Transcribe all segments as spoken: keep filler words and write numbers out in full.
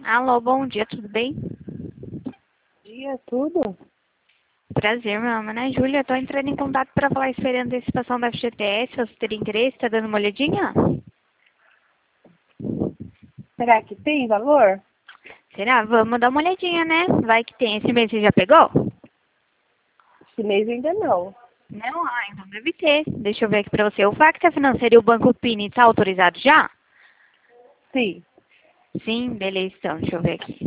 Alô, bom dia, tudo bem? Dia, tudo? Prazer, meu nome é Júlia. Estou entrando em contato para falar sobre a antecipação da F G T S. Você teria interesse? Está dando uma olhadinha? Será que tem valor? Será? Vamos dar uma olhadinha, né? Vai que tem. Esse mês você já pegou? Esse mês ainda não. Não? Ah, então deve ter. Deixa eu ver aqui para você. O Facta Financeira e o Banco Pini está autorizado já? Sim. Sim, beleza, então. Deixa eu ver aqui.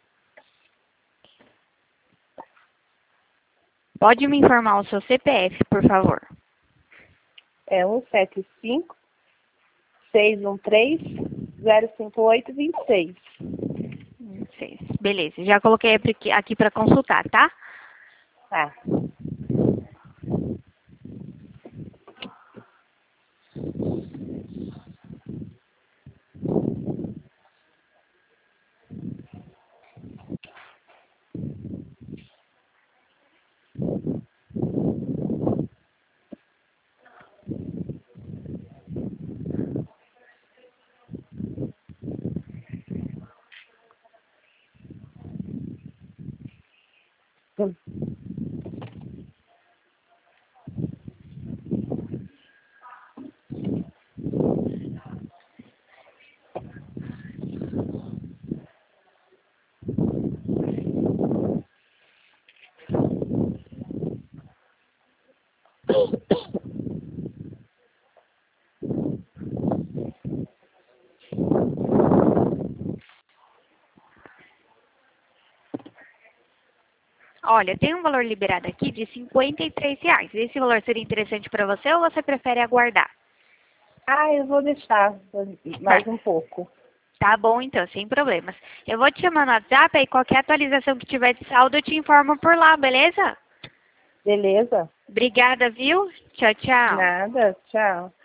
Pode me informar o seu C P F, por favor. É um sete cinco, seis um três, zero cinco oito, dois seis. Seis. Beleza, já coloquei aqui para consultar, tá? Tá. Hum. Olha, tem um valor liberado aqui de cinquenta e três reais. Esse valor seria interessante para você ou você prefere aguardar? Ah, eu vou deixar mais um pouco. Tá bom, então, sem problemas. Eu vou te chamar no WhatsApp e qualquer atualização que tiver de saldo eu te informo por lá, beleza? Beleza? Obrigada, viu? Tchau, tchau. Nada. Tchau.